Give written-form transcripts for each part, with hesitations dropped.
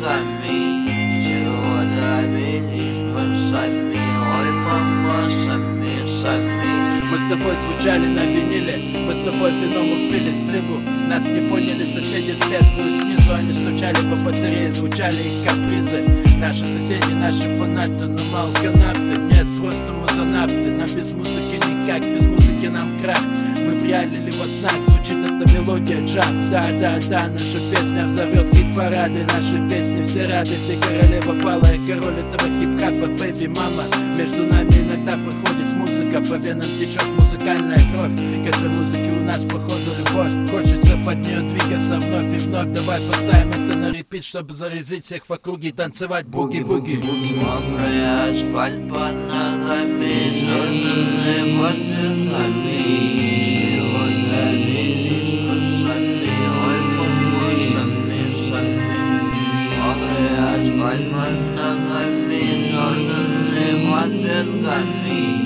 ногами. Всего добились мы сами. Ой, мама, сами. Мы с тобой звучали на виниле, мы с тобой вином упили сливу. Нас не поняли соседи сверху и снизу. Они стучали по батарее, звучали их капризы. Наши соседи, наши фанаты, но малканавты. Нет, просто музонавты. Нам без музыки никак, без музыки нам крах. Мы в реале ли во снах, звучит эта мелодия джам. Да, наша песня взорвет хит-парады. Наши песни все рады. Ты королева пала, я король этого хип-хапа. Бэйби, мама, между нами иногда проходит музыка. По венам течет музыкальная кровь. К этой музыке у нас походу любовь. Хочется под нее двигаться вновь и вновь. Давай поставим это на репит, чтобы заразить всех в округе и танцевать буги-буги. Мокрая асфальт под ногами, черные под ветками. Всего добились мы сами. Ой, мама, сами. Мокрая асфальт под ногами, черные под ветками.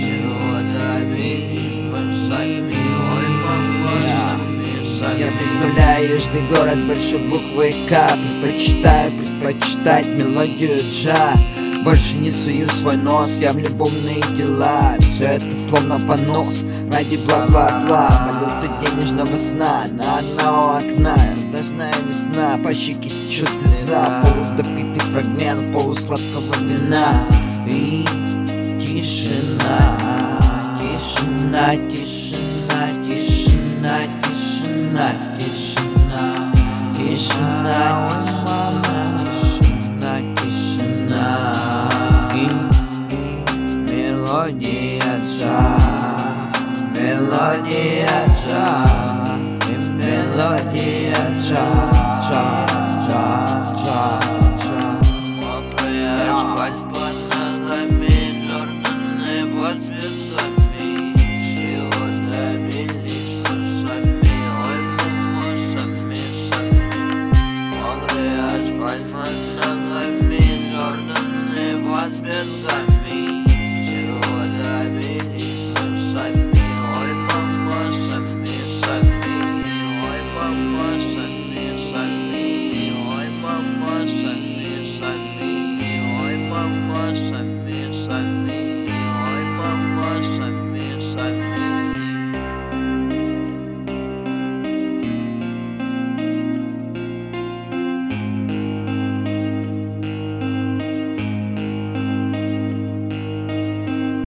Я представляю южный город большой буквой К. Предпочитать мелодию джа. Больше не сую свой нос, я в любовные дела. Все это словно понос ради бла-бла-бла. Валюта денежного сна на одного окна. Дождная весна, по щеке течет слеза. Полудопитый фрагмент полусладкого вина. И тишина, тишина, тишина, тишина, тишина, тишина, тишина.